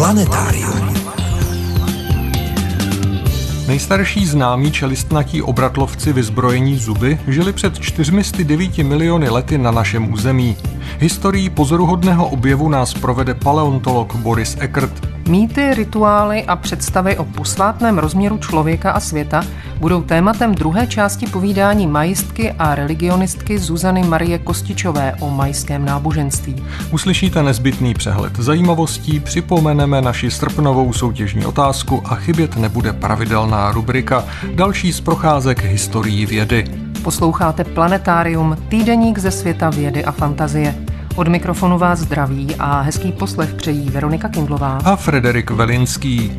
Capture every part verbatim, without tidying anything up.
Planetárium. Nejstarší známí čelistnatí obratlovci vyzbrojení zuby žili před čtyřmi sty devíti miliony lety na našem území. Historií pozoruhodného objevu nás provede paleontolog Boris Eckert. Mýty, rituály a představy o posvátném rozměru člověka a světa budou tématem druhé části povídání majistky a religionistky Zuzany Marie Kostičové o majském náboženství. Uslyšíte nezbytný přehled zajímavostí, připomeneme naši srpnovou soutěžní otázku a chybět nebude pravidelná rubrika Další z procházek historií vědy. Posloucháte Planetárium, týdeník ze světa vědy a fantazie. Od mikrofonu vás zdraví a hezký poslech přejí Veronika Kindlová a Frederik Velinský.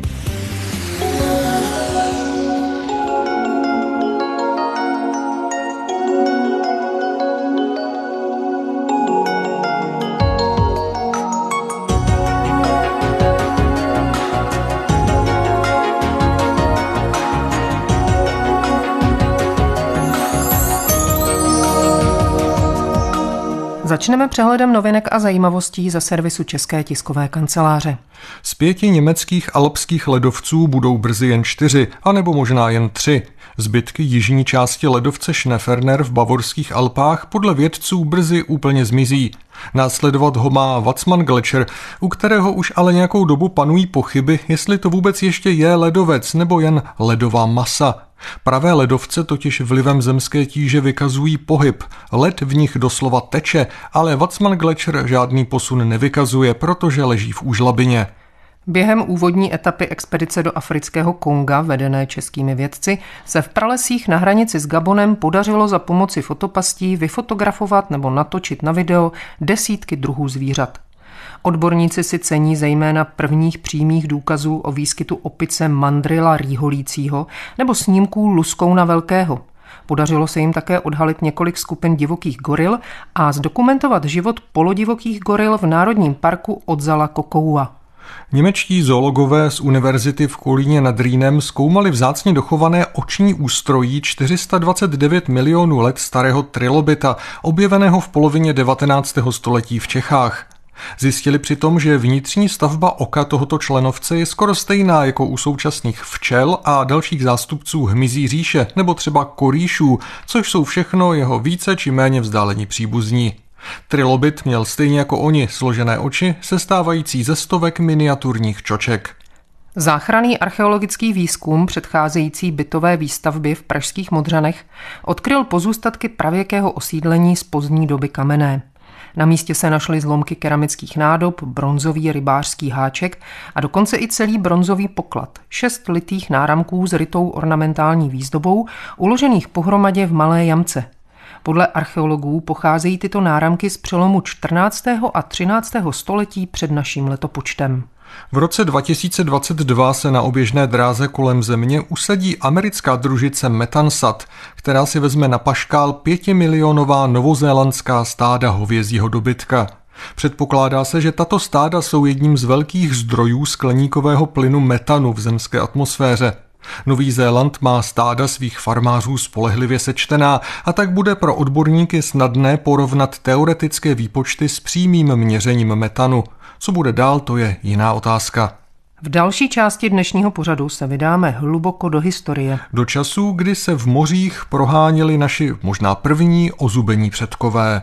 Začneme přehledem novinek a zajímavostí ze servisu České tiskové kanceláře. Z pěti německých alpských ledovců budou brzy jen čtyři, anebo možná jen tři. Zbytky jižní části ledovce Schneeferner v bavorských Alpách podle vědců brzy úplně zmizí. Následovat ho má Watzmann-Gletscher, u kterého už ale nějakou dobu panují pochyby, jestli to vůbec ještě je ledovec nebo jen ledová masa. Pravé ledovce totiž vlivem zemské tíže vykazují pohyb. Led v nich doslova teče, ale Watzmann-Gletscher žádný posun nevykazuje, protože leží v úžlabině. Během úvodní etapy expedice do afrického Konga, vedené českými vědci, se v pralesích na hranici s Gabonem podařilo za pomoci fotopastí vyfotografovat nebo natočit na video desítky druhů zvířat. Odborníci si cení zejména prvních přímých důkazů o výskytu opice mandrila rýholícího nebo snímků luskouna velkého. Podařilo se jim také odhalit několik skupin divokých goril a zdokumentovat život polodivokých goril v národním parku Odzala-Kokoua. Němečtí zoologové z univerzity v Kolíně nad Rýnem zkoumali vzácně dochované oční ústrojí čtyři sta dvacet devět milionů let starého trilobita, objeveného v polovině devatenáctého století v Čechách. Zjistili přitom, že vnitřní stavba oka tohoto členovce je skoro stejná jako u současných včel a dalších zástupců hmyzí říše nebo třeba korýšů, což jsou všechno jeho více či méně vzdálení příbuzní. Trilobit měl stejně jako oni složené oči, sestávající ze stovek miniaturních čoček. Záchranný archeologický výzkum předcházející bytové výstavbě v pražských Modřanech odkryl pozůstatky pravěkého osídlení z pozdní doby kamenné. Na místě se našly zlomky keramických nádob, bronzový rybářský háček a dokonce i celý bronzový poklad, šest litých náramků s rytou ornamentální výzdobou, uložených pohromadě v malé jamce. Podle archeologů pocházejí tyto náramky z přelomu čtrnáctého a třináctého století před naším letopočtem. V roce dva tisíce dvacet dva se na oběžné dráze kolem Země usadí americká družice Metansat, která si vezme na paškál pětimilionová novozélandská stáda hovězího dobytka. Předpokládá se, že tato stáda jsou jedním z velkých zdrojů skleníkového plynu metanu v zemské atmosféře. Nový Zéland má stáda svých farmářů spolehlivě sečtená a tak bude pro odborníky snadné porovnat teoretické výpočty s přímým měřením metanu. Co bude dál, to je jiná otázka. V další části dnešního pořadu se vydáme hluboko do historie. Do časů, kdy se v mořích proháněli naši možná první ozubení předkové.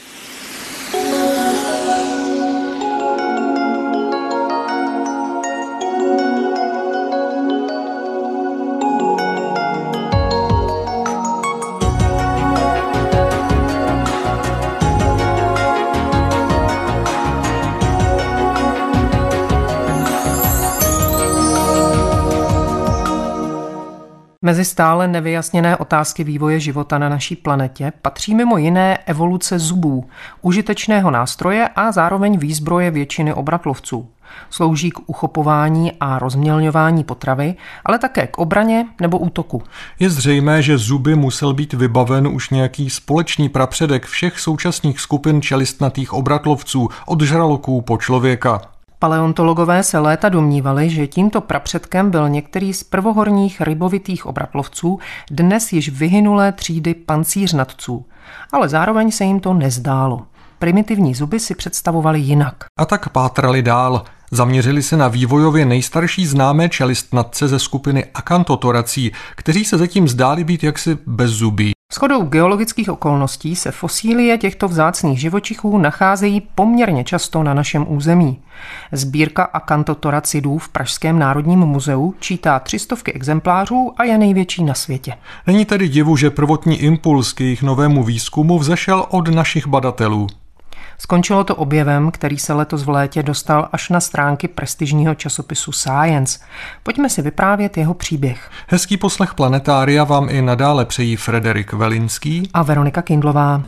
Mezi stále nevyjasněné otázky vývoje života na naší planetě patří mimo jiné evoluce zubů, užitečného nástroje a zároveň výzbroje většiny obratlovců. Slouží k uchopování a rozmělňování potravy, ale také k obraně nebo útoku. Je zřejmé, že zuby musel být vybaven už nějaký společný prapředek všech současných skupin čelistnatých obratlovců, od žraloků po člověka. Paleontologové se léta domnívali, že tímto prapředkem byl některý z prvohorních rybovitých obratlovců, dnes již vyhynulé třídy pancířnatců. Ale zároveň se jim to nezdálo. Primitivní zuby si představovali jinak. A tak pátrali dál. Zaměřili se na vývojově nejstarší známé čelistnatce ze skupiny Acanthothoracii, kteří se zatím zdáli být jaksi bezzubí. Shodou geologických okolností se fosílie těchto vzácných živočichů nacházejí poměrně často na našem území. Sbírka Acanthothoracidů v Pražském národním muzeu čítá tři stovky exemplářů a je největší na světě. Není tedy divu, že prvotní impuls k jejich novému výzkumu vzešel od našich badatelů. Skončilo to objevem, který se letos v létě dostal až na stránky prestižního časopisu Science. Pojďme si vyprávět jeho příběh. Hezký poslech Planetária vám i nadále přejí Frederik Velinský a Veronika Kindlová.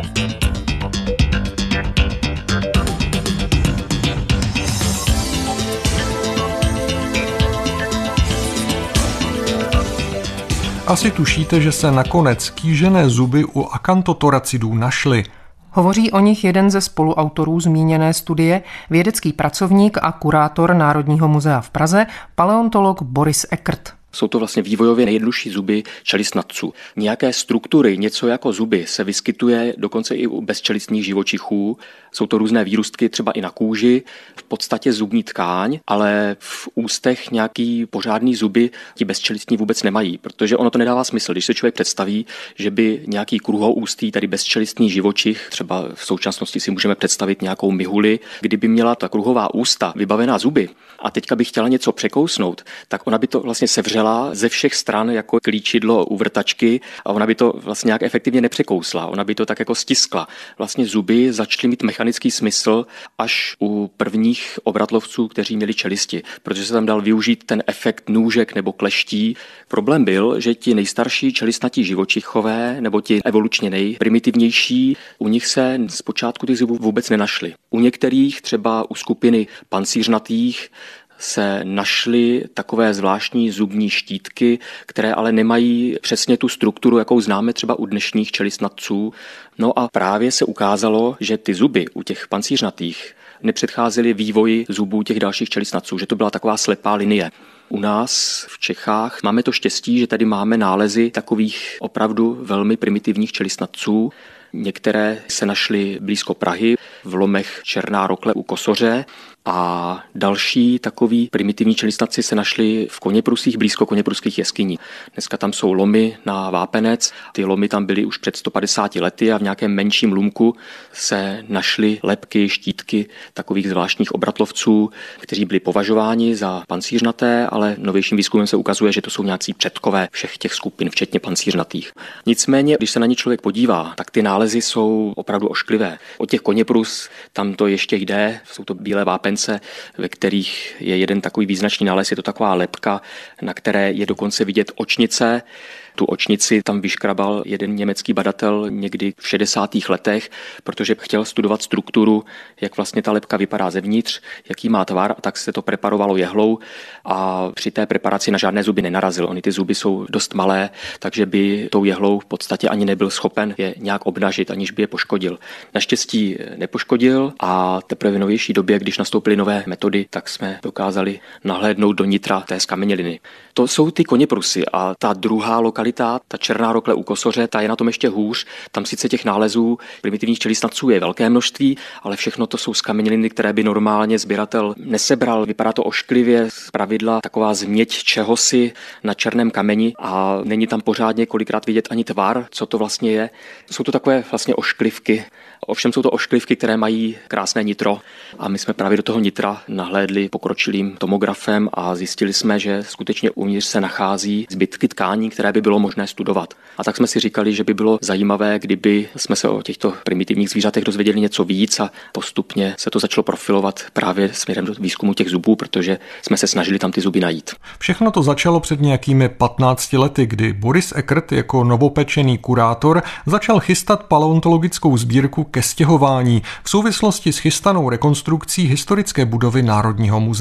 Asi tušíte, že se nakonec kýžené zuby u Acanthothoracidů našly. Hovoří o nich jeden ze spoluautorů zmíněné studie, vědecký pracovník a kurátor Národního muzea v Praze, paleontolog Boris Eckert. Jsou to vlastně vývojově nejjednodušší zuby čelistnatců. Nějaké struktury, něco jako zuby, se vyskytuje dokonce i u bezčelistních živočichů. Jsou to různé výrůstky třeba i na kůži, v podstatě zubní tkáň, ale v ústech nějaký pořádný zuby ti bezčelistní vůbec nemají, protože ono to nedává smysl, když se člověk představí, že by nějaký kruhoústý, tady bezčelistný živočich, třeba v současnosti si můžeme představit nějakou mihuli, kdyby měla ta kruhová ústa vybavená zuby a teďka by chtěla něco překousnout, tak ona by to vlastně sevřela ze všech stran jako klíčidlo u vrtačky a ona by to vlastně nějak efektivně nepřekousla, ona by to tak jako stiskla. Vlastně zuby začaly mít mechanický smysl až u prvních obratlovců, kteří měli čelisti, protože se tam dal využít ten efekt nůžek nebo kleští. Problém byl, že ti nejstarší čelistnatí živočichové nebo ti evolučně nejprimitivnější, u nich se zpočátku těch zubů vůbec nenašly. U některých, třeba u skupiny pancířnatých, se našly takové zvláštní zubní štítky, které ale nemají přesně tu strukturu, jakou známe třeba u dnešních čelistnatců. No a právě se ukázalo, že ty zuby u těch pancířnatých nepředcházely vývoji zubů těch dalších čelistnatců, že to byla taková slepá linie. U nás v Čechách máme to štěstí, že tady máme nálezy takových opravdu velmi primitivních čelistnatců. Některé se našly blízko Prahy, v lomech Černá Rokle u Kosoře a další takový primitivní čelistnatci se našly v Koněprusích, blízko Koněpruských jeskyní. Dneska tam jsou lomy na Vápenec, ty lomy tam byly už před sto padesáti lety a v nějakém menším lůmku se našly lebky, štítky takových zvláštních obratlovců, kteří byli považováni za pancířnaté, ale novějším výzkumem se ukazuje, že to jsou nějací předkové všech těch skupin, včetně pancířnatých. Nicméně, když se na ně člověk podívá, tak ty nálezy jsou opravdu ošklivé. Od těch Koněprus tam to ještě jde, jsou to bílé vápence, ve kterých je jeden takový význačný nález, je to taková lebka, na které je dokonce vidět očnice. Tu očnici tam vyškrabal jeden německý badatel někdy v šedesátých letech, protože chtěl studovat strukturu, jak vlastně ta lebka vypadá zevnitř, jaký má tvar, a tak se to preparovalo jehlou a při té preparaci na žádné zuby nenarazil. Ony ty zuby jsou dost malé, takže by tou jehlou v podstatě ani nebyl schopen je nějak obnažit, aniž by je poškodil. Naštěstí nepoškodil a teprve v novější době, když nastoupily nové metody, tak jsme dokázali nahlédnout do nitra té skameněliny. To jsou ty Koněprusy a ta druhá lokalita, ta Černá Rokle u Kosoře, ta je na tom ještě hůř. Tam sice těch nálezů primitivních čelistnatců je velké množství, ale všechno to jsou skameněliny, které by normálně sběratel nesebral. Vypadá to ošklivě, zpravidla taková změť čehosi na černém kameni a není tam pořádně kolikrát vidět ani tvar, co to vlastně je. Jsou to takové vlastně ošklivky. Ovšem jsou to ošklivky, které mají krásné nitro a my jsme právě do toho nitra nahlédli pokročilým tomografem a zjistili jsme, že skutečně uvnitř se nachází zbytky tkání, které by bylo možné studovat. A tak jsme si říkali, že by bylo zajímavé, kdyby jsme se o těchto primitivních zvířatech dozvěděli něco víc a postupně se to začalo profilovat právě směrem do výzkumu těch zubů, protože jsme se snažili tam ty zuby najít. Všechno to začalo před nějakými patnácti lety, kdy Boris Eckert jako novopečený kurátor začal chystat paleontologickou sbírku ke stěhování v souvislosti s chystanou rekonstrukcí historické budovy Národního muzea.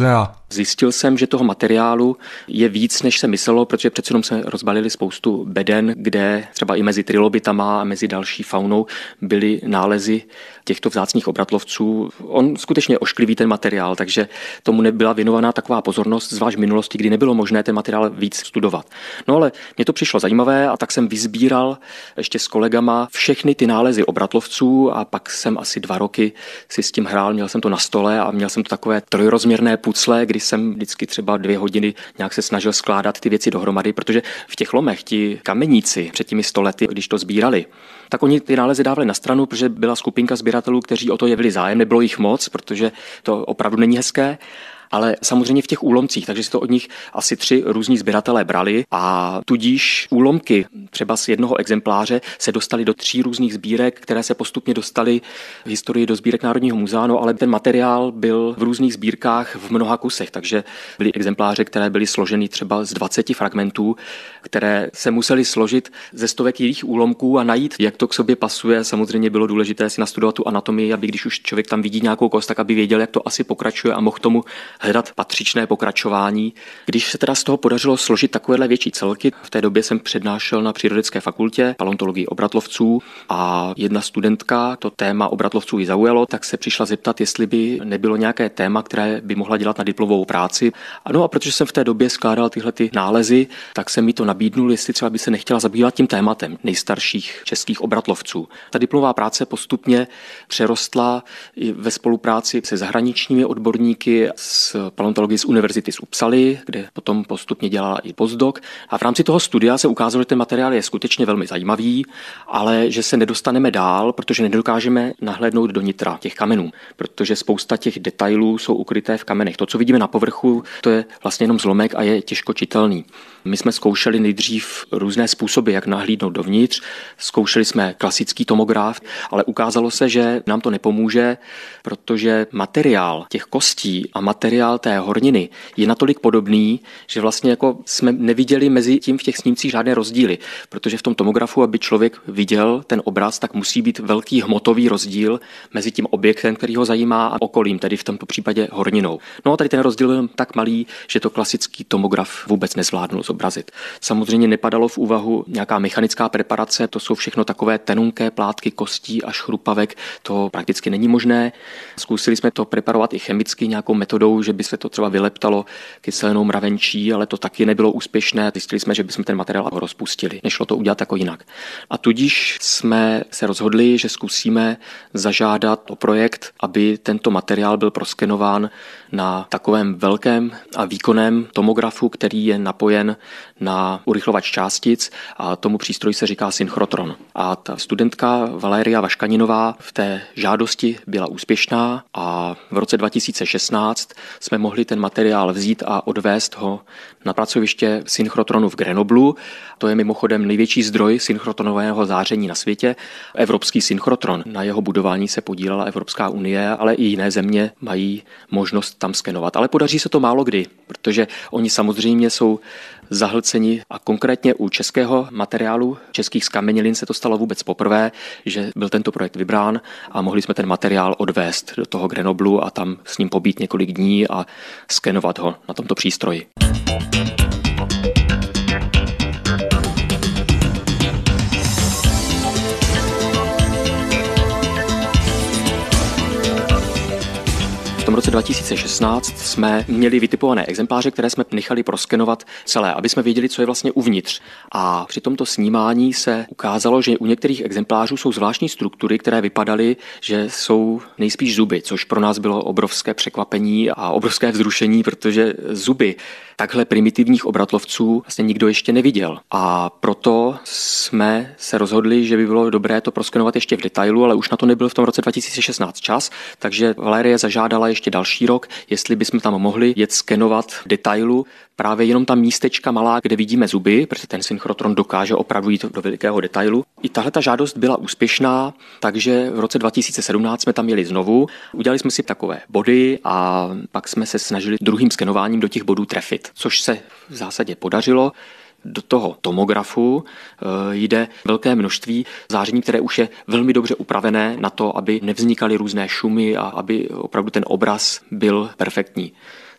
Zjistil jsem, že toho materiálu je víc, než se myslelo, protože přece jenom se rozbalili spoustu beden, kde třeba i mezi trilobitama a mezi další faunou byly nálezy těchto vzácných obratlovců. On skutečně ošklivý ten materiál, takže tomu nebyla věnovaná taková pozornost, zvlášť v minulosti, kdy nebylo možné ten materiál víc studovat. No ale mně to přišlo zajímavé a tak jsem vysbíral ještě s kolegama všechny ty nálezy obratlovců a pak jsem asi dva roky si s tím hrál, měl jsem to na stole a měl jsem to takové trojrozměrné pucle, kdy jsem vždycky třeba dvě hodiny nějak se snažil skládat ty věci dohromady, protože v těch lomech ti kameníci před těmi sto lety, když to sbírali, tak oni ty nálezy dávali na stranu, protože byla skupinka sběratelů, kteří o to jevili zájem, nebylo jich moc, protože to opravdu není hezké. Ale samozřejmě v těch úlomcích, takže si to od nich asi tři různí sběratelé brali a tudíž úlomky třeba z jednoho exempláře se dostaly do tří různých sbírek, které se postupně dostaly v historii do sbírek Národního muzea, no ale ten materiál byl v různých sbírkách v mnoha kusech, takže byly exempláře, které byly složeny třeba z dvaceti fragmentů, které se musely složit ze stovek jiných úlomků a najít, jak to k sobě pasuje. Samozřejmě bylo důležité si nastudovat tu anatomii, aby když už člověk tam vidí nějakou kost, tak aby věděl, jak to asi pokračuje a mohl tomu hledat patřičné pokračování. Když se teda z toho podařilo složit takovéhle větší celky, v té době jsem přednášel na Přírodovědecké fakultě paleontologii obratlovců a jedna studentka, to téma obratlovců ji zaujalo, tak se přišla zeptat, jestli by nebylo nějaké téma, které by mohla dělat na diplomovou práci. Ano, a protože jsem v té době skládal tyhle ty nálezy, tak jsem mi to nabídnul, jestli třeba by se nechtěla zabývat tím tématem nejstarších českých obratlovců. Ta diplomová práce postupně přerostla i ve spolupráci se zahraničními odborníky z paleontologii z univerzity z Uppsaly, kde potom postupně dělala i postdoc. A v rámci toho studia se ukázalo, že ten materiál je skutečně velmi zajímavý, ale že se nedostaneme dál, protože nedokážeme nahlédnout do nitra těch kamenů, protože spousta těch detailů jsou ukryté v kamenech. To, co vidíme na povrchu, to je vlastně jenom zlomek a je těžko čitelný. My jsme zkoušeli nejdřív různé způsoby, jak nahlídnout dovnitř. Zkoušeli jsme klasický tomograf, ale ukázalo se, že nám to nepomůže, protože materiál těch kostí a materiál té horniny je natolik podobný, že vlastně jako jsme neviděli mezi tím v těch snímcích žádné rozdíly, protože v tom tomografu, aby člověk viděl ten obraz, tak musí být velký hmotový rozdíl mezi tím objektem, který ho zajímá, a okolím, tedy v tomto případě horninou. No a tady ten rozdíl byl tak malý, že to klasický tomograf vůbec nezvládnul zobrazit. Samozřejmě nepadalo v úvahu nějaká mechanická preparace, to jsou všechno takové tenunké plátky kostí a škrupavek, to prakticky není možné. Zkusili jsme to preparovat i chemicky nějakou metodou, že by se to třeba vyleptalo kyselinou mravenčí, ale to taky nebylo úspěšné. Zjistili jsme, že bychom ten materiál rozpustili. Nešlo to udělat jako jinak. A tudíž jsme se rozhodli, že zkusíme zažádat o projekt, aby tento materiál byl proskenován na takovém velkém a výkonném tomografu, který je napojen na urychlovač částic, a tomu přístroji se říká synchrotron. A ta studentka Valéria Vaškaninová v té žádosti byla úspěšná a v roce dva tisíce šestnáct jsme mohli ten materiál vzít a odvést ho na pracoviště synchrotronu v Grenoblu. To je mimochodem největší zdroj synchrotronového záření na světě. Evropský synchrotron, na jeho budování se podílela Evropská unie, ale i jiné země mají možnost tam skenovat. Ale podaří se to málo kdy, protože oni samozřejmě jsou zahlceni a konkrétně u českého materiálu, českých zkamenělin se to stalo vůbec poprvé, že byl tento projekt vybrán a mohli jsme ten materiál odvést do toho Grenoblu a tam s ním pobít několik dní a skenovat ho na tomto přístroji. V tom roce dva tisíce šestnáct jsme měli vytipované exempláře, které jsme nechali proskenovat celé, aby jsme věděli, co je vlastně uvnitř. A při tomto snímání se ukázalo, že u některých exemplářů jsou zvláštní struktury, které vypadaly, že jsou nejspíš zuby, což pro nás bylo obrovské překvapení a obrovské vzrušení, protože zuby takhle primitivních obratlovců vlastně nikdo ještě neviděl. A proto jsme se rozhodli, že by bylo dobré to proskenovat ještě v detailu, ale už na to nebyl v tom roce dva tisíce šestnáct čas, takže Valérie zažádala ještě další rok, jestli bychom tam mohli jet skenovat v detailu právě jenom ta místečka malá, kde vidíme zuby, protože ten synchrotron dokáže opravdu jít do velikého detailu. I tahle ta žádost byla úspěšná, takže v roce dva tisíce sedmnáct jsme tam jeli znovu. Udělali jsme si takové body a pak jsme se snažili druhým skenováním do těch bodů trefit, což se v zásadě podařilo. Do toho tomografu jde velké množství záření, které už je velmi dobře upravené na to, aby nevznikaly různé šumy a aby opravdu ten obraz byl perfektní.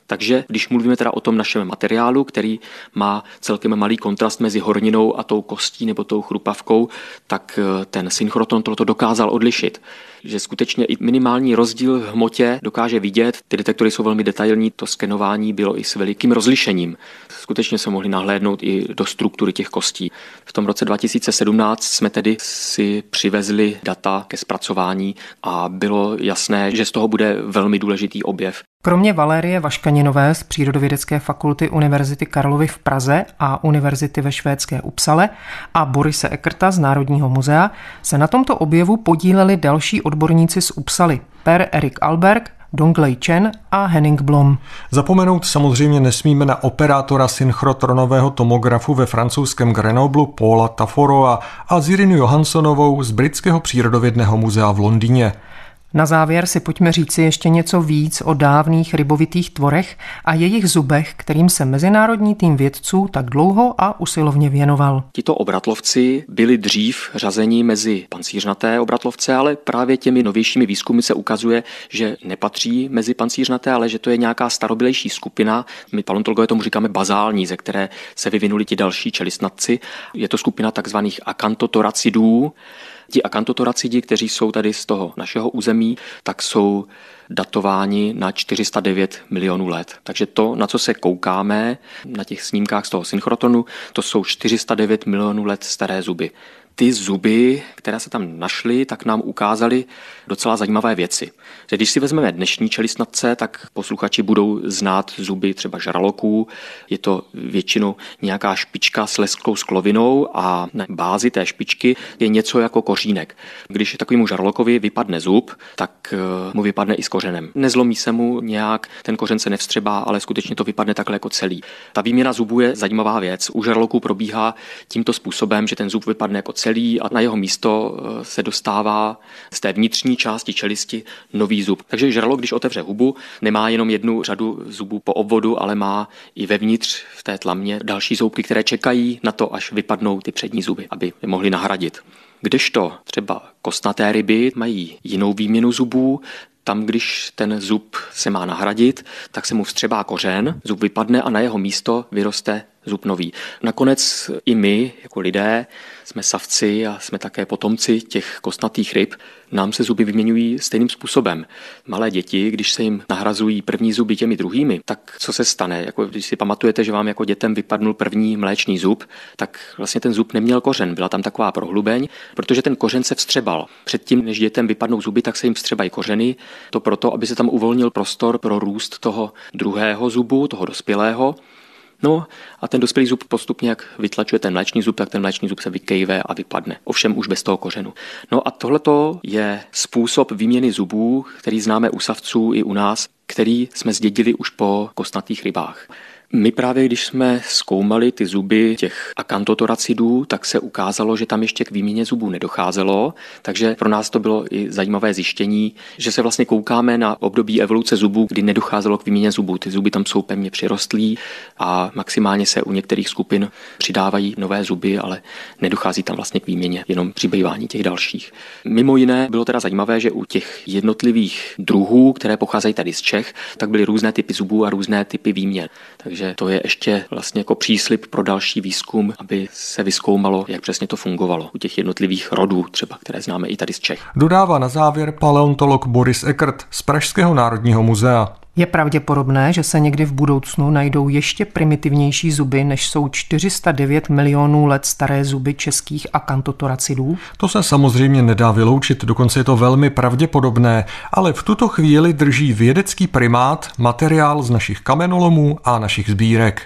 Takže když mluvíme teda o tom našem materiálu, který má celkem malý kontrast mezi horninou a tou kostí nebo tou chrupavkou, tak ten synchrotron toto dokázal odlišit. Že skutečně i minimální rozdíl v hmotě dokáže vidět. Ty detektory jsou velmi detailní, to skenování bylo i s velikým rozlišením. Skutečně se mohli nahlédnout i do struktury těch kostí. V tom roce dva tisíce sedmnáct jsme tedy si přivezli data ke zpracování a bylo jasné, že z toho bude velmi důležitý objev. Kromě Valérie Vaškaninové z Přírodovědecké fakulty Univerzity Karlovy v Praze a Univerzity ve švédské Uppsale a Borise Eckerta z Národního muzea se na tomto objevu podíleli další odborníci z Uppsaly, Per Erik Alberg, Donglei Chen a Henning Blom. Zapomenout samozřejmě nesmíme na operátora synchrotronového tomografu ve francouzském Grenoblu Paula Taforoa a Zirinu Johanssonovou z Britského přírodovědného muzea v Londýně. Na závěr si pojďme říci ještě něco víc o dávných rybovitých tvorech a jejich zubech, kterým se mezinárodní tým vědců tak dlouho a usilovně věnoval. Tito obratlovci byli dřív řazeni mezi pancířnaté obratlovce, ale právě těmi novějšími výzkumy se ukazuje, že nepatří mezi pancířnaté, ale že to je nějaká starobylejší skupina. My paleontologové tomu říkáme bazální, ze které se vyvinuli ti další čelistnatci. Je to skupina takzvaných akantotoracidů. Ti akantotoracidi, kteří jsou tady z toho našeho území, tak jsou datováni na čtyři sta devět milionů let. Takže to, na co se koukáme na těch snímkách z toho synchrotronu, to jsou čtyři sta devět milionů let staré zuby. Ty zuby, které se tam našly, tak nám ukázaly docela zajímavé věci. Že když si vezmeme dnešní čelistnatce, tak posluchači budou znát zuby třeba žraloků. Je to většinou nějaká špička s lesklou sklovinou a na bázi té špičky je něco jako kořínek. Když takovému žralokovi vypadne zub, tak mu vypadne i s kořenem. Nezlomí se mu nějak, ten kořen se nevstřebá, ale skutečně to vypadne takhle jako celý. Ta výměna zubů je zajímavá věc. U žraloků probíhá tímto způsobem, že ten zub vypadne jako celý a na jeho místo se dostává z té vnitřní části čelisti nový zub. Takže žralok, když otevře hubu, nemá jenom jednu řadu zubů po obvodu, ale má i vevnitř v té tlamě další zoubky, které čekají na to, až vypadnou ty přední zuby, aby je mohli nahradit. Kdežto třeba kostnaté ryby mají jinou výměnu zubů, tam, když ten zub se má nahradit, tak se mu vstřebá kořen, zub vypadne a na jeho místo vyroste zub nový. Nakonec i my, jako lidé, jsme savci a jsme také potomci těch kostnatých ryb, nám se zuby vyměňují stejným způsobem. Malé děti, když se jim nahrazují první zuby těmi druhými, tak co se stane? Jako když si pamatujete, že vám jako dětem vypadnul první mléčný zub, tak vlastně ten zub neměl kořen, byla tam taková prohlubeň, protože ten kořen se vstřebal. Předtím, než dětem vypadnou zuby, tak se jim vstřebají kořeny, to proto, aby se tam uvolnil prostor pro růst toho druhého zubu, toho dospělého. No a ten dospělý zub postupně, jak vytlačuje ten mléčný zub, tak ten mléčný zub se vykejve a vypadne. Ovšem už bez toho kořenu. No a tohleto je způsob výměny zubů, který známe u savců i u nás, který jsme zdědili už po kostnatých rybách. My právě, když jsme zkoumali ty zuby těch akantotoracidů, tak se ukázalo, že tam ještě k výměně zubů nedocházelo, takže pro nás to bylo i zajímavé zjištění, že se vlastně koukáme na období evoluce zubů, kdy nedocházelo k výměně zubů. Ty zuby tam jsou pevně přirostlí a maximálně se u některých skupin přidávají nové zuby, ale nedochází tam vlastně k výměně, jenom přibývání těch dalších. Mimo jiné bylo teda zajímavé, že u těch jednotlivých druhů, které pocházejí tady z Čech, tak byly různé typy zubů a různé typy výměn. Takže to je ještě vlastně jako příslib pro další výzkum, aby se vyzkoumalo, jak přesně to fungovalo u těch jednotlivých rodů, třeba které známe i tady z Čech. Dodává na závěr paleontolog Boris Eckert z Pražského národního muzea. Je pravděpodobné, že se někdy v budoucnu najdou ještě primitivnější zuby, než jsou čtyři sta devět milionů let staré zuby českých akantotoracidů? To se samozřejmě nedá vyloučit, dokonce je to velmi pravděpodobné, ale v tuto chvíli drží vědecký primát materiál z našich kamenolomů a našich sbírek.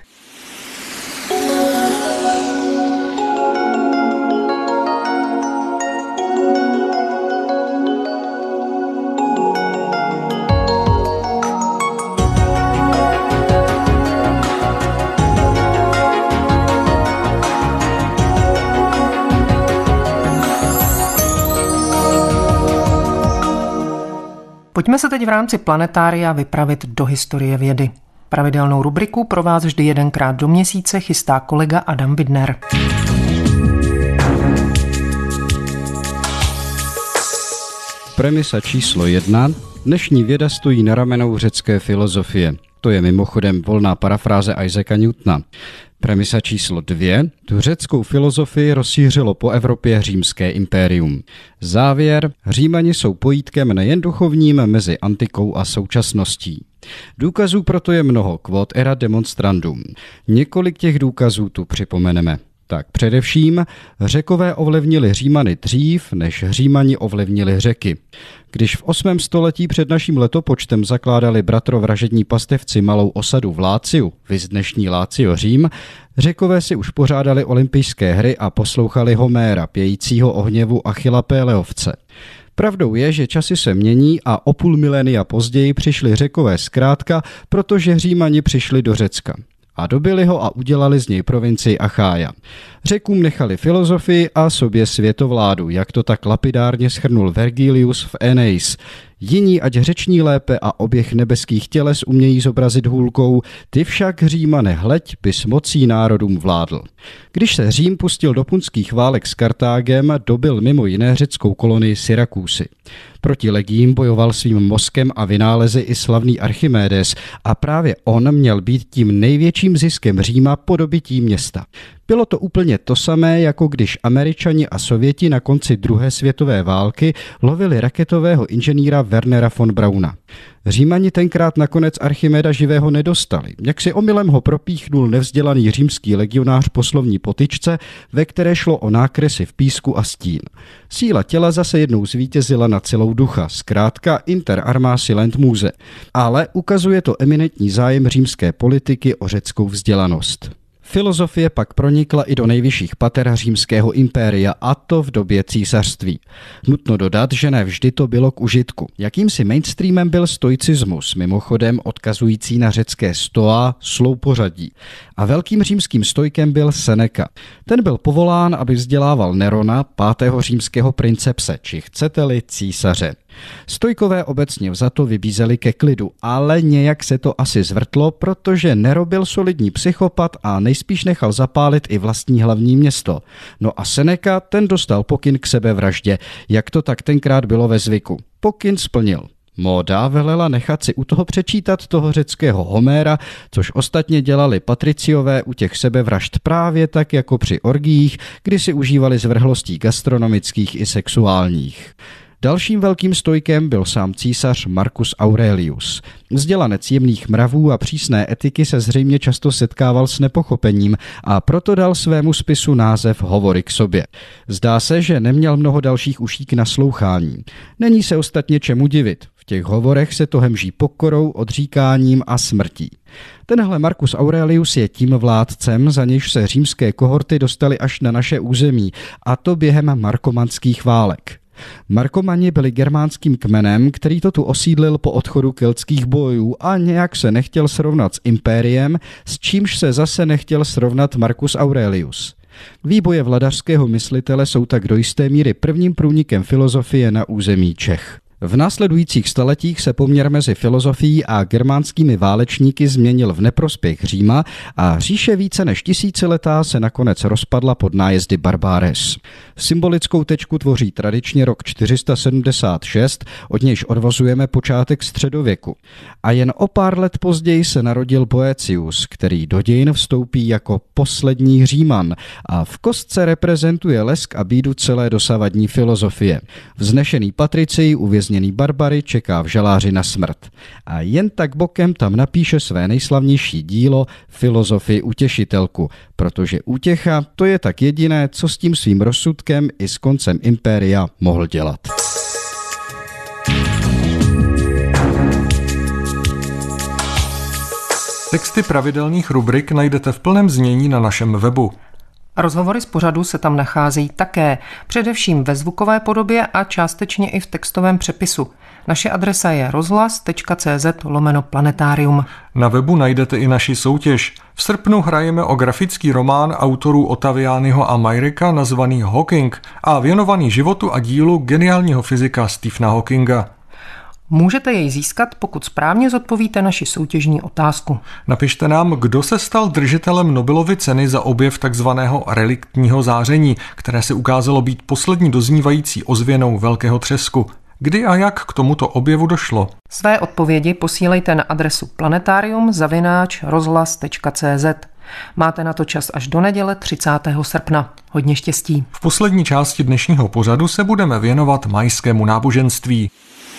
Pojďme se teď v rámci Planetária vypravit do historie vědy. Pravidelnou rubriku pro vás vždy jedenkrát do měsíce chystá kolega Adam Widner. Premisa číslo jedna. Dnešní věda stojí na ramenou řecké filozofie. to je mimochodem volná parafráze Isaaca Newtona. Premisa číslo dvě. Tu řeckou filozofii rozšířilo po Evropě římské impérium. Závěr. Římani jsou pojítkem nejen duchovním mezi antikou a současností. Důkazů proto je mnoho, quod erat demonstrandum. Několik těch důkazů tu připomeneme. Tak především Řekové ovlivnili Římany dřív, než Římani ovlivnili Řeky. Když v osmém století před naším letopočtem zakládali bratrovražední pastevci malou osadu v Láciu, viz dnešní Lácio Řím, Řekové si už pořádali olympijské hry a poslouchali Homéra, pějícího o hněvu Achilla Péleovce. Pravdou je, že časy se mění a o půl milénia později přišli Řekové zkrátka, protože Římani přišli do Řecka. A dobili ho a udělali z něj provincii Achája. Řekům nechali filozofii a sobě světovládu, jak to tak lapidárně shrnul Vergilius v Aeneis. Jiní, ať řeční lépe a oběh nebeských těles umějí zobrazit hůlkou, ty však Římane hleď, bys mocí národům vládl. Když se Řím pustil do punských válek s Kartágem, dobil mimo jiné řeckou kolonii Syrakusy. Proti legím bojoval svým mozkem a vynálezy i slavný Archimedes a právě on měl být tím největším ziskem Říma po dobytí města. Bylo to úplně to samé, jako když Američani a Sověti na konci druhé světové války lovili raketového inženýra Wernera von Brauna. Římani tenkrát nakonec Archimeda živého nedostali. Jak si omylem ho propíchnul nevzdělaný římský legionář po slovní potyčce, ve které šlo o nákresy v písku a stín. Síla těla zase jednou zvítězila nad silou ducha, zkrátka inter arma silent muse. Ale ukazuje to eminentní zájem římské politiky o řeckou vzdělanost. Filozofie pak pronikla i do nejvyšších pater římského impéria, a to v době císařství. Nutno dodat, že ne vždy to bylo k užitku. Jakýmsi mainstreamem byl stoicismus, mimochodem odkazující na řecké stoa, sloupořadí. A velkým římským stoikem byl Seneca. Ten byl povolán, aby vzdělával Nerona, pátého římského princepse, či chcete-li císaře. Stojkové obecně vzato vybízeli ke klidu, ale nějak se to asi zvrtlo, protože Nero byl solidní psychopat a nejspíš nechal zapálit i vlastní hlavní město. No a Seneca, ten dostal pokyn k sebevraždě, jak to tak tenkrát bylo ve zvyku. Pokyn splnil. Móda velela nechat si u toho přečítat toho řeckého Homéra, což ostatně dělali patriciové u těch sebevražd právě tak jako při orgiích, kdy si užívali zvrhlostí gastronomických i sexuálních. Dalším velkým stoikem byl sám císař Marcus Aurelius. Vzdělanec jemných mravů a přísné etiky se zřejmě často setkával s nepochopením a proto dal svému spisu název Hovory k sobě. Zdá se, že neměl mnoho dalších uší k naslouchání. Není se ostatně čemu divit. V těch hovorech se to hemží pokorou, odříkáním a smrtí. Tenhle Marcus Aurelius je tím vládcem, za nějž se římské kohorty dostaly až na naše území, a to během markomanských válek. Markomani byli germánským kmenem, který to tu osídlil po odchodu keltských bojů a nějak se nechtěl srovnat s impériem, s čímž se zase nechtěl srovnat Marcus Aurelius. Výboje vladařského myslitele jsou tak do jisté míry prvním průnikem filozofie na území Čech. V následujících staletích se poměr mezi filozofií a germánskými válečníky změnil v neprospěch Říma a říše více než tisíciletá se nakonec rozpadla pod nájezdy Barbáres. Symbolickou tečku tvoří tradičně rok čtyři sta sedmdesát šest, od nějž odvozujeme počátek středověku. A jen o pár let později se narodil Boëthius, který do dějin vstoupí jako poslední Říman a v kostce reprezentuje lesk a bídu celé dosavadní filozofie. Vznešený patricii uvězněný Barbary čeká v žaláři na smrt. A jen tak bokem tam napíše své nejslavnější dílo Filozofii utěšitelku, protože útěcha to je tak jediné, co s tím svým rozsudkem i s koncem impéria mohl dělat. Texty pravidelných rubrik najdete v plném znění na našem webu. Rozhovory z pořadu se tam nacházejí také, především ve zvukové podobě a částečně i v textovém přepisu. Naše adresa je rozhlas.cz lomeno planetarium. Na webu najdete i naši soutěž. V srpnu hrajeme o grafický román autorů Ottavianiho a Meyericka nazvaný Hawking a věnovaný životu a dílu geniálního fyzika Stephena Hawkinga. Můžete jej získat, pokud správně zodpovíte naši soutěžní otázku. Napište nám, kdo se stal držitelem Nobelovy ceny za objev takzvaného reliktního záření, které se ukázalo být poslední doznívající ozvěnou velkého třesku. Kdy a jak k tomuto objevu došlo? Své odpovědi posílejte na adresu planetarium zavináč rozhlas tečka cé zet. Máte na to čas až do neděle třicátého srpna. Hodně štěstí. V poslední části dnešního pořadu se budeme věnovat majskému náboženství.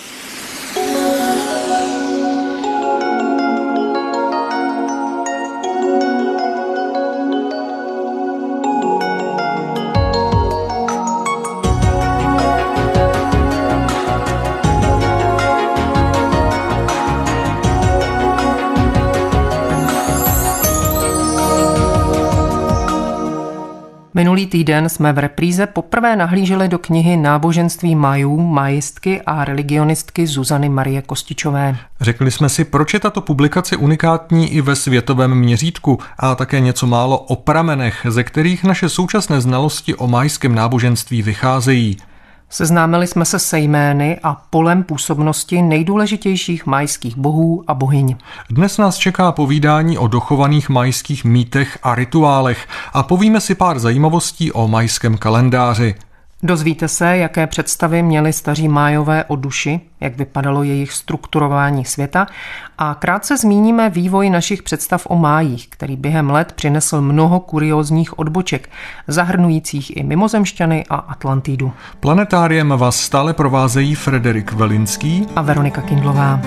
Minulý týden jsme v repríze poprvé nahlíželi do knihy Náboženství Majů, majistky a religionistky Zuzany Marie Kostičové. Řekli jsme si, proč je tato publikace unikátní i ve světovém měřítku a také něco málo o pramenech, ze kterých naše současné znalosti o majském náboženství vycházejí. Seznámili jsme se se jmény a polem působnosti nejdůležitějších majských bohů a bohyň. Dnes nás čeká povídání o dochovaných majských mýtech a rituálech a povíme si pár zajímavostí o majském kalendáři. Dozvíte se, jaké představy měli staří Májové o duši, jak vypadalo jejich strukturování světa a krátce zmíníme vývoj našich představ o májích, který během let přinesl mnoho kuriózních odboček, zahrnujících i mimozemšťany a Atlantidu. Planetáriem vás stále provázejí Frederik Velinský a Veronika Kindlová.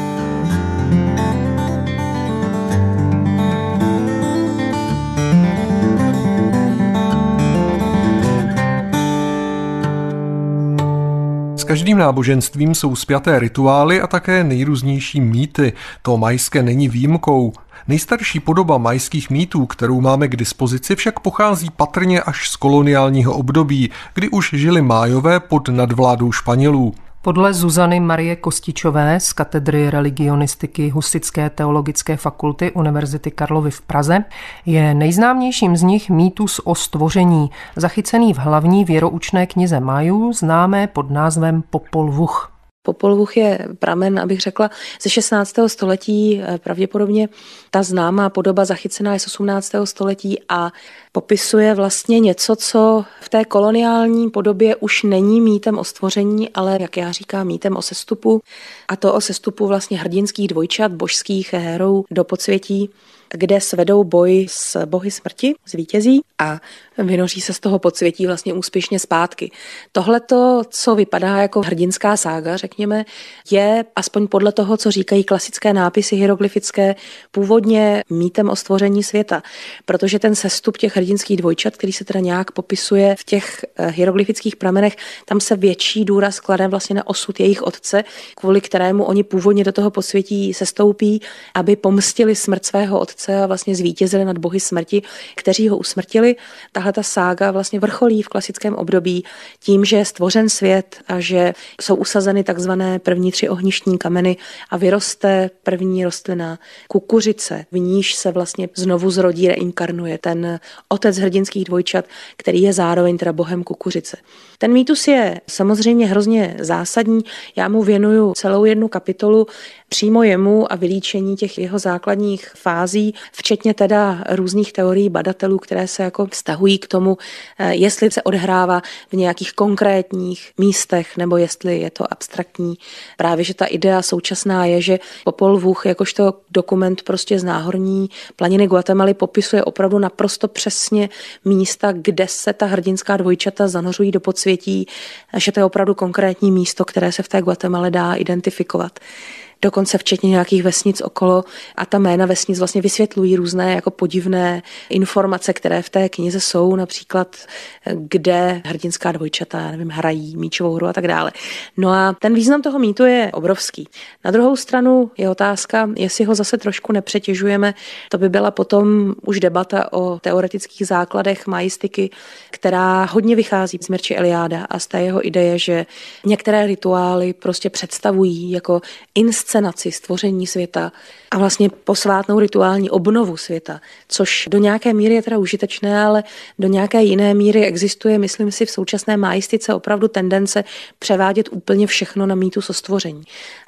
S každým náboženstvím jsou spjaté rituály a také nejrůznější mýty. To majské není výjimkou. Nejstarší podoba majských mýtů, kterou máme k dispozici, však pochází patrně až z koloniálního období, kdy už žili Májové pod nadvládou Španělů. Podle Zuzany Marie Kostičové z katedry religionistiky Husitské teologické fakulty Univerzity Karlovy v Praze je nejznámějším z nich mýtus o stvoření, zachycený v hlavní věroučné knize Májů, známé pod názvem Popol Vuh. Popol Vuh je pramen, abych řekla, ze šestnáctého století, pravděpodobně ta známá podoba zachycená je z osmnáctého století a popisuje vlastně něco, co v té koloniální podobě už není mýtem o stvoření, ale, jak já říkám, mýtem o sestupu. A to o sestupu vlastně hrdinských dvojčat, božských hérou do podsvětí, kde svedou boj s bohy smrti, s vítězí a vynoří se z toho podsvětí vlastně úspěšně zpátky. Tohleto, co vypadá jako hrdinská sága, řekněme, je aspoň podle toho, co říkají klasické nápisy hieroglyfické, původně mýtem o stvoření světa, protože ten sestup těch hrdinských dvojčat, který se teda nějak popisuje v těch hieroglyfických pramenech, tam se větší důraz klade vlastně na osud jejich otce, kvůli kterému oni původně do toho podsvětí sestoupí, aby pomstili smrt svého otce a vlastně zvítězili nad bohy smrti, kteří ho usmrtili. Tahle ta sága vlastně vrcholí v klasickém období tím, že je stvořen svět a že jsou usazeny takzvané první tři ohništní kameny a vyroste první rostlina kukuřice, v níž se vlastně znovu zrodí, reinkarnuje ten otec hrdinských dvojčat, který je zároveň teda bohem kukuřice. Ten mýtus je samozřejmě hrozně zásadní, já mu věnuju celou jednu kapitolu přímo jemu a vylíčení těch jeho základních fází, včetně teda různých teorií badatelů, které se jako vztahují k tomu, jestli se odhrává v nějakých konkrétních místech, nebo jestli je to abstraktní. Právě, že ta idea současná je, že Popol Vuh, jakožto dokument prostě z náhorní planiny Guatemaly, popisuje opravdu naprosto přesně místa, kde se ta hrdinská dvojčata zanořují do podsvětí, že to je opravdu konkrétní místo, které se v té Guatemale dá identifikovat. Dokonce včetně nějakých vesnic okolo a ta jména vesnic vlastně vysvětlují různé jako podivné informace, které v té knize jsou, například kde hrdinská dvojčata, já nevím, hrají míčovou hru a tak dále. No a ten význam toho mýtu je obrovský. Na druhou stranu je otázka, jestli ho zase trošku nepřetěžujeme, to by byla potom už debata o teoretických základech majistiky, která hodně vychází z Mircea Eliáda a z té jeho ideje, že některé rituály prostě představují jako inscenaci stvoření světa a vlastně posvátnou rituální obnovu světa, což do nějaké míry je teda užitečné, ale do nějaké jiné míry existuje, myslím si, v současné maistice opravdu tendence převádět úplně všechno na mýtus o stvoření. A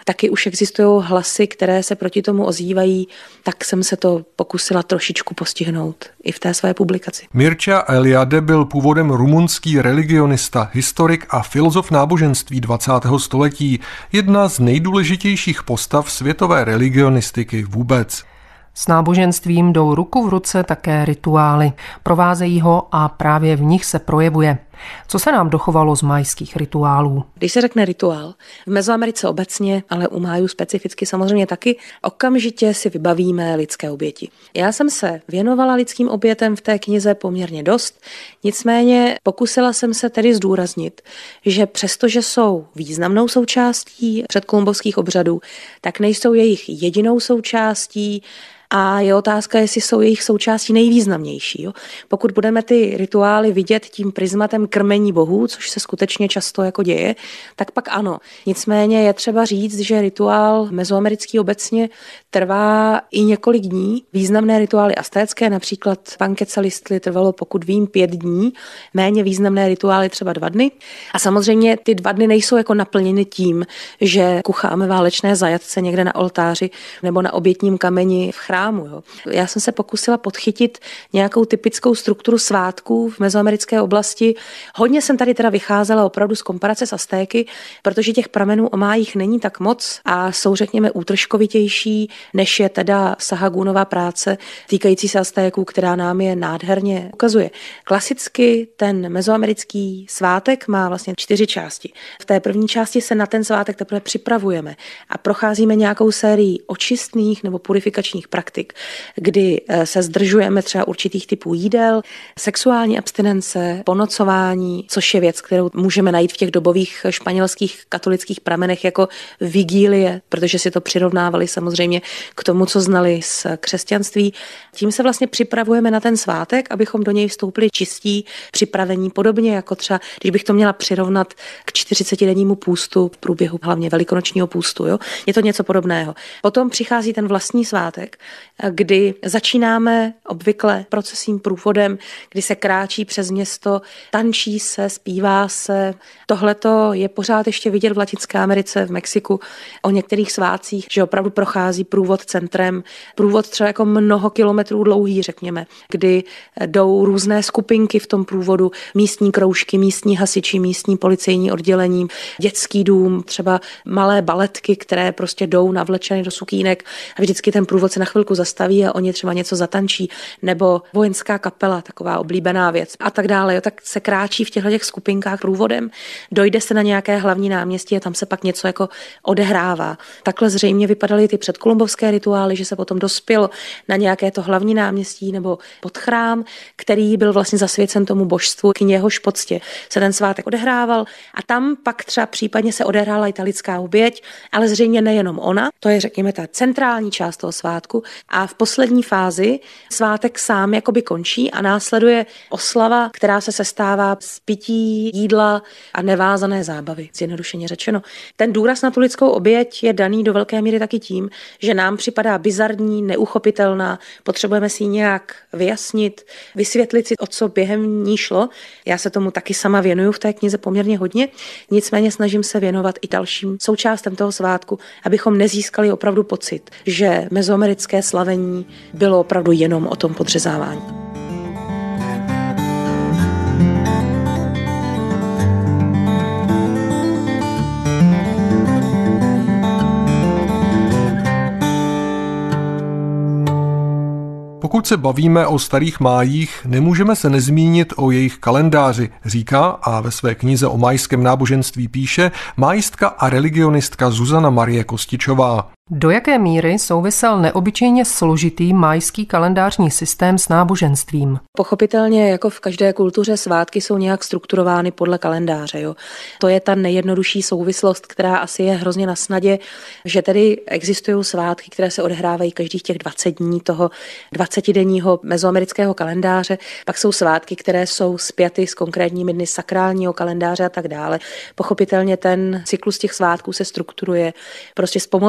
taky už existují hlasy, které se proti tomu ozývají, tak jsem se to pokusila trošičku postihnout i v té své publikaci. Mircea Eliade byl původem rumunský religionista, historik a filozof náboženství dvacátého století, jedna z nejdůležitějších postav světové religionistiky vůbec. S náboženstvím jdou ruku v ruce také rituály. Provázejí ho a právě v nich se projevuje. Co se nám dochovalo z mayských rituálů? Když se řekne rituál, v Mezoamerice obecně, ale u Májů specificky samozřejmě taky, okamžitě si vybavíme lidské oběti. Já jsem se věnovala lidským obětem v té knize poměrně dost, nicméně pokusila jsem se tedy zdůraznit, že přestože jsou významnou součástí předkolumbovských obřadů, tak nejsou jejich jedinou součástí. A je otázka, jestli jsou jejich součástí nejvýznamnější. Jo? Pokud budeme ty rituály vidět tím prismatem krmení bohů, což se skutečně často jako děje, tak pak ano. Nicméně je třeba říct, že rituál mezoamerický obecně trvá i několik dní. Významné rituály aztécké, například Panquetzalistli, trvalo, pokud vím, pět dní. Méně významné rituály třeba dva dny. A samozřejmě ty dva dny nejsou jako naplněny tím, že kucháme válečné zajatce někde na oltáři nebo na obětním kameni v chrámu. Jo. Já jsem se pokusila podchytit nějakou typickou strukturu svátků v mezoamerické oblasti. Hodně jsem tady teda vycházela opravdu z komparace s Aztéky, protože těch pramenů o Májích není tak moc a jsou, řekněme, útržkovitější, než je teda Sahagunova práce týkající se Aztéků, která nám je nádherně ukazuje. Klasicky ten mezoamerický svátek má vlastně čtyři části. V té první části se na ten svátek teprve připravujeme a procházíme nějakou sérii očistných nebo purifikačních praktik, kdy se zdržujeme třeba určitých typů jídel, sexuální abstinence, ponocování, což je věc, kterou můžeme najít v těch dobových španělských katolických pramenech jako vigílie, protože si to přirovnávali samozřejmě k tomu, co znali z křesťanství. Tím se vlastně připravujeme na ten svátek, abychom do něj vstoupili čistí, připravení, podobně jako třeba, když bych to měla přirovnat k čtyřicetidennímu půstu, v průběhu hlavně velikonočního půstu. Jo? Je to něco podobného. Potom přichází ten vlastní svátek, kdy začínáme obvykle procesním průvodem, kdy se kráčí přes město, tančí se, zpívá se. Tohleto je pořád ještě vidět v Latinské Americe, v Mexiku, o některých svátcích, že opravdu prochází průvod centrem, průvod třeba jako mnoho kilometrů dlouhý, řekněme, kdy jdou různé skupinky v tom průvodu, místní kroužky, místní hasiči, místní policejní oddělení, dětský dům, třeba malé baletky, které prostě jdou navlečeny do sukínek a vždycky ten průvod se na chvilku zastaví a oni třeba něco zatančí, nebo vojenská kapela, taková oblíbená věc a tak dále. Jo, tak se kráčí v těchto těch skupinkách průvodem, dojde se na nějaké hlavní náměstí a tam se pak něco jako odehrává. Takhle zřejmě vypadaly ty předkolumbovské rituály, že se potom dospěl na nějaké to hlavní náměstí nebo pod chrám, který byl vlastně zasvěcen tomu božstvu, k něhož poctě se ten svátek odehrával a tam pak třeba případně se odehrála italická oběť, ale zřejmě nejenom ona, to je řekněme ta centrální část toho svátku a v poslední fázi svátek sám jakoby končí a následuje oslava, která se sestává z pití, jídla a nevázané zábavy, zjednodušeně řečeno. Ten důraz na tu lidskou oběť je daný do velké míry taky tím, že nám připadá bizarní, neuchopitelná, potřebujeme si ji nějak vyjasnit, vysvětlit si, o co během ní šlo. Já se tomu taky sama věnuju v té knize poměrně hodně, nicméně snažím se věnovat i dalším součástem toho svátku, abychom nezískali opravdu pocit, že mezoamerické slavení bylo opravdu jenom o tom podřezávání. Pokud se bavíme o starých Májích, nemůžeme se nezmínit o jejich kalendáři, říká a ve své knize o májském náboženství píše májistka a religionistka Zuzana Marie Kostičová. Do jaké míry souvisel neobyčejně složitý májský kalendářní systém s náboženstvím? Pochopitelně, jako v každé kultuře, svátky jsou nějak strukturovány podle kalendáře. Jo. To je ta nejjednodušší souvislost, která asi je hrozně na snadě, že tedy existují svátky, které se odehrávají každých těch dvacet dní toho dvacetidenního mezoamerického kalendáře. Pak jsou svátky, které jsou spjaty s konkrétními dny sakrálního kalendáře a tak dále. Pochopitelně ten cyklus těch svátků se strukturuje prostě s pomocí kalendáře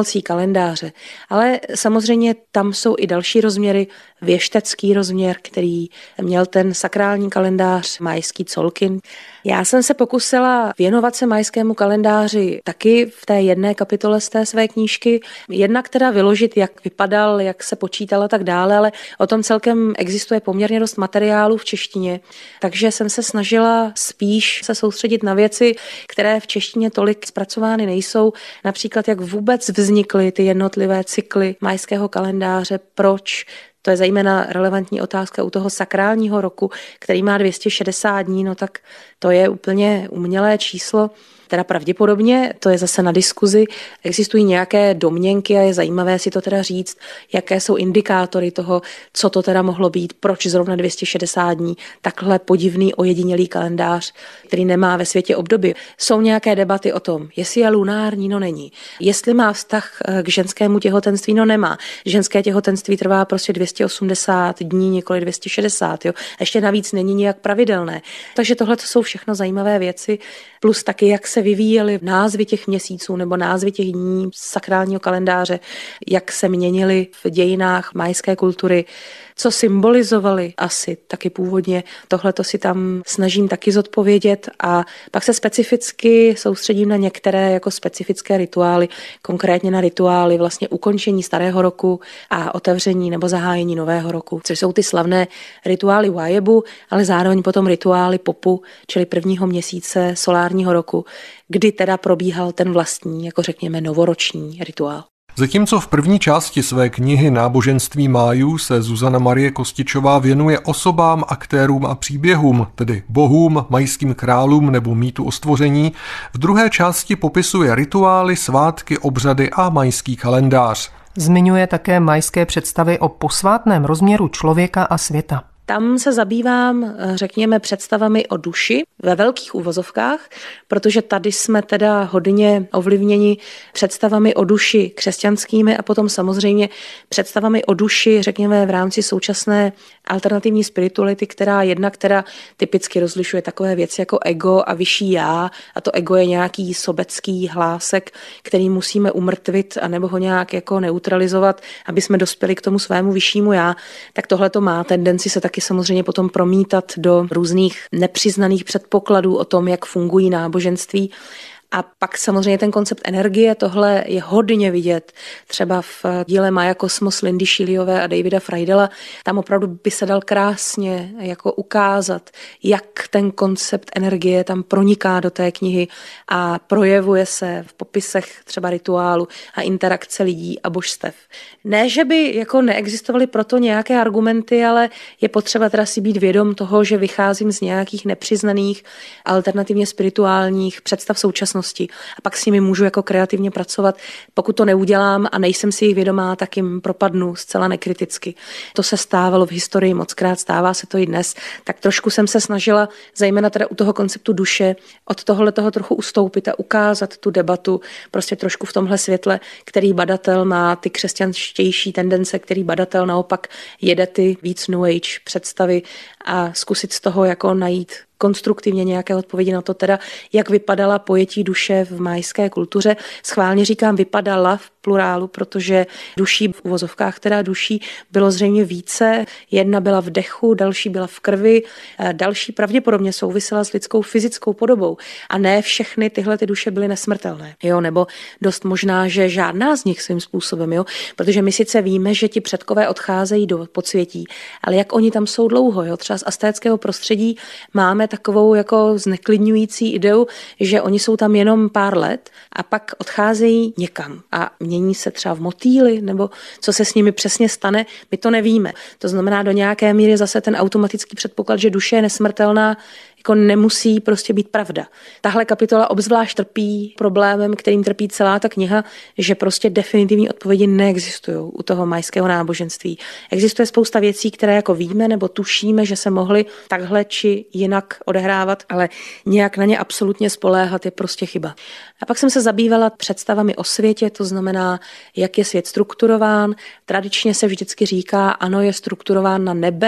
kalendáře. Ale samozřejmě tam jsou i další rozměry, věštecký rozměr, který měl ten sakrální kalendář majský Colkin. Já jsem se pokusila věnovat se majskému kalendáři taky v té jedné kapitole z té své knížky. Jednak teda vyložit, jak vypadal, jak se počítal a tak dále, ale o tom celkem existuje poměrně dost materiálů v češtině. Takže jsem se snažila spíš se soustředit na věci, které v češtině tolik zpracovány nejsou. Například, jak vůbec vznikly ty jednotlivé cykly majského kalendáře, proč. To je zejména relevantní otázka u toho sakrálního roku, který má dvě stě šedesát dní, no tak to je úplně umělé číslo. Teda pravděpodobně, to je zase na diskuzi, existují nějaké domněnky a je zajímavé si to teda říct, jaké jsou indikátory toho, co to teda mohlo být, proč zrovna dvě stě šedesát dní, takhle podivný ojedinělý kalendář, který nemá ve světě obdoby. Jsou nějaké debaty o tom, jestli je lunární, no není. Jestli má vztah k ženskému těhotenství, no nemá. Ženské těhotenství trvá prostě dvě stě osmdesát dní, nikoli dvě stě šedesát. Jo. Ještě navíc není nijak pravidelné. Takže tohle to jsou všechno zajímavé věci, plus taky, jak se vyvíjely názvy těch měsíců nebo názvy těch dní sakrálního kalendáře, jak se měnily v dějinách majské kultury, co symbolizovali asi taky původně. Tohle to si tam snažím taky zodpovědět a pak se specificky soustředím na některé jako specifické rituály, konkrétně na rituály vlastně ukončení starého roku a otevření nebo zahájení nového roku, což jsou ty slavné rituály Wajebu, ale zároveň potom rituály Popu, čili prvního měsíce solárního roku, kdy teda probíhal ten vlastní, jako řekněme, novoroční rituál. Zatímco v první části své knihy Náboženství májů se Zuzana Marie Kostičová věnuje osobám, aktérům a příběhům, tedy bohům, majským králům nebo mýtu o stvoření, v druhé části popisuje rituály, svátky, obřady a majský kalendář. Zmiňuje také majské představy o posvátném rozměru člověka a světa. Tam se zabývám, řekněme, představami o duši ve velkých uvozovkách, protože tady jsme teda hodně ovlivněni představami o duši křesťanskými a potom samozřejmě představami o duši, řekněme, v rámci současné alternativní spirituality, která jedna, která typicky rozlišuje takové věci jako ego a vyšší já, a to ego je nějaký sobecký hlásek, který musíme umrtvit a nebo ho nějak jako neutralizovat, aby jsme dospěli k tomu svému vyššímu já, tak tohle to má tendenci se taky samozřejmě potom promítat do různých nepřiznaných předpokladů o tom, jak fungují náboženství. A pak samozřejmě ten koncept energie, tohle je hodně vidět třeba v díle Maja Kosmos Lindy Šíliové a Davida Freidela. Tam opravdu by se dal krásně jako ukázat, jak ten koncept energie tam proniká do té knihy a projevuje se v popisech třeba rituálu a interakce lidí a božstev. Ne, že by jako neexistovaly proto nějaké argumenty, ale je potřeba teda si být vědom toho, že vycházím z nějakých nepřiznaných alternativně spirituálních představ současnosti. A pak s nimi můžu jako kreativně pracovat. Pokud to neudělám a nejsem si jich vědomá, tak jim propadnu zcela nekriticky. To se stávalo v historii mockrát, stává se to i dnes. Tak trošku jsem se snažila, zejména teda u toho konceptu duše, od tohohle toho trochu ustoupit a ukázat tu debatu prostě trošku v tomhle světle, který badatel má ty křesťanštější tendence, který badatel naopak jede ty víc New Age představy a zkusit z toho jako najít konstruktivně nějaké odpovědi na to teda, jak vypadala pojetí duše v majské kultuře. Schválně říkám vypadala v plurálu, protože duší v uvozovkách teda duší bylo zřejmě více. Jedna byla v dechu, další byla v krvi, další pravděpodobně souvisela s lidskou fyzickou podobou. A ne všechny tyhle ty duše byly nesmrtelné. Jo? Nebo dost možná, že žádná z nich svým způsobem, jo? Protože my sice víme, že ti předkové odcházejí do podsvětí, ale jak oni tam jsou dlouho, jo? Třeba z aztéckého prostředí máme takovou jako zneklidňující ideu, že oni jsou tam jenom pár let a pak odcházejí někam a mění se třeba v motýly, nebo co se s nimi přesně stane, my to nevíme. To znamená, do nějaké míry zase ten automatický předpoklad, že duše je nesmrtelná, jako nemusí prostě být pravda. Tahle kapitola obzvlášť trpí problémem, kterým trpí celá ta kniha, že prostě definitivní odpovědi neexistují u toho majského náboženství. Existuje spousta věcí, které jako víme nebo tušíme, že se mohly takhle či jinak odehrávat, ale nějak na ně absolutně spoléhat je prostě chyba. A pak jsem se zabývala představami o světě, to znamená, jak je svět strukturován. Tradičně se vždycky říká, ano, je strukturován na nebe,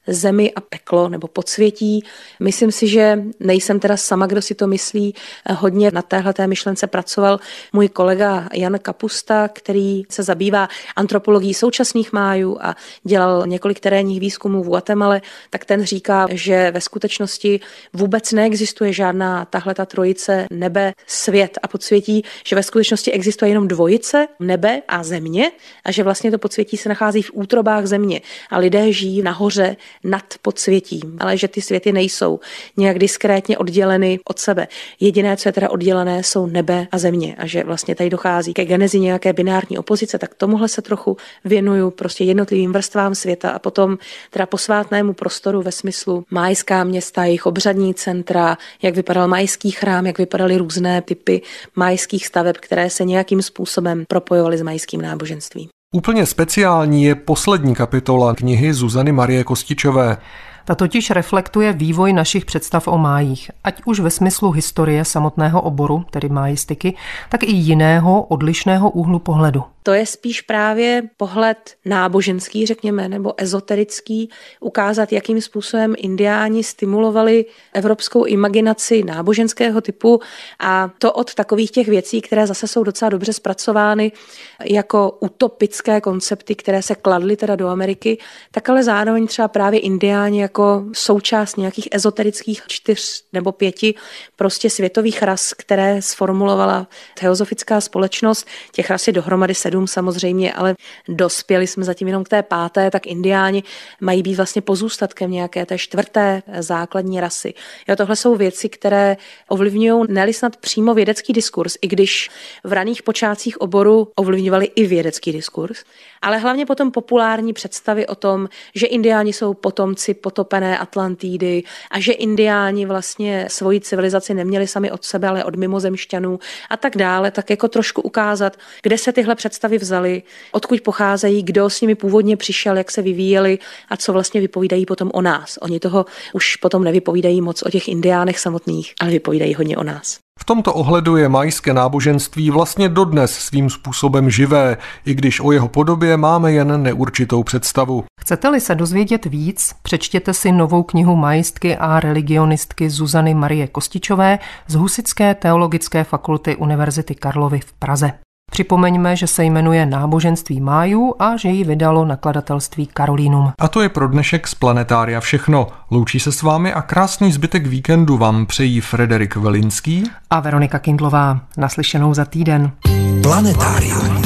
zemi a peklo nebo podsvětí. Myslím si, že nejsem teda sama, kdo si to myslí. Hodně na téhleté myšlence pracoval můj kolega Jan Kapusta, který se zabývá antropologií současných Májů a dělal několik terénních výzkumů v Guatemale, tak ten říká, že ve skutečnosti vůbec neexistuje žádná tahleta trojice nebe, svět a podsvětí, že ve skutečnosti existuje jenom dvojice nebe a země a že vlastně to podsvětí se nachází v útrobách země a lidé žijí nahoře nad podsvětím, ale že ty světy nejsou nějak diskrétně odděleny od sebe. Jediné, co je teda oddělené, jsou nebe a země a že vlastně tady dochází ke genezi nějaké binární opozice, tak tomuhle se trochu věnuju prostě jednotlivým vrstvám světa a potom teda posvátnému prostoru ve smyslu májská města, jejich obřadní centra, jak vypadal májský chrám, jak vypadaly různé typy májských staveb, které se nějakým způsobem propojovaly s májským náboženstvím. Úplně speciální je poslední kapitola knihy Zuzany Marie Kostičové. Ta totiž reflektuje vývoj našich představ o májích, ať už ve smyslu historie samotného oboru, tedy májistiky, tak i jiného, odlišného úhlu pohledu. To je spíš právě pohled náboženský, řekněme, nebo ezoterický, ukázat, jakým způsobem indiáni stimulovali evropskou imaginaci náboženského typu a to od takových těch věcí, které zase jsou docela dobře zpracovány jako utopické koncepty, které se kladly teda do Ameriky, tak ale zároveň třeba právě indiáni jako součást nějakých ezoterických čtyř nebo pěti prostě světových ras, které sformulovala teozofická společnost. Těch ras je dohromady sedm samozřejmě, ale dospěli jsme zatím jenom k té páté, tak indiáni mají být vlastně pozůstatkem nějaké té čtvrté základní rasy. Jo, tohle jsou věci, které ovlivňují ne-li snad přímo vědecký diskurs, i když v raných počátcích oboru ovlivňovali i vědecký diskurs, ale hlavně potom populární představy o tom, že indiáni jsou potomci potopené Atlantidy a že indiáni vlastně svoji civilizaci neměli sami od sebe, ale od mimozemšťanů a tak dále, tak jako trošku ukázat, kde se tyhle představy vzaly, odkud pocházejí, kdo s nimi původně přišel, jak se vyvíjeli a co vlastně vypovídají potom o nás. Oni toho už potom nevypovídají moc o těch indiánech samotných, ale vypovídají hodně o nás. V tomto ohledu je májské náboženství vlastně dodnes svým způsobem živé, i když o jeho podobě máme jen neurčitou představu. Chcete-li se dozvědět víc, přečtěte si novou knihu majistky a religionistky Zuzany Marie Kostičové z Husitské teologické fakulty Univerzity Karlovy v Praze. Připomeňme, že se jmenuje Náboženství Májů a že ji vydalo nakladatelství Karolínum. A to je pro dnešek z Planetária všechno. Loučí se s vámi a krásný zbytek víkendu vám přejí Frederik Velinský a Veronika Kindlová. Naslyšenou za týden. Planetárium.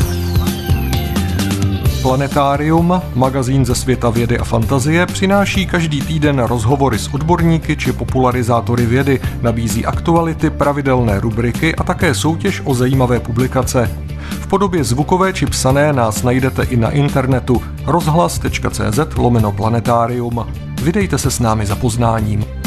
Planetárium, magazín ze světa vědy a fantazie, přináší každý týden rozhovory s odborníky či popularizátory vědy, nabízí aktuality, pravidelné rubriky a také soutěž o zajímavé publikace. V podobě zvukové či psané nás najdete i na internetu rozhlas tečka cé zet lomeno planetárium. Vydejte se s námi za poznáním.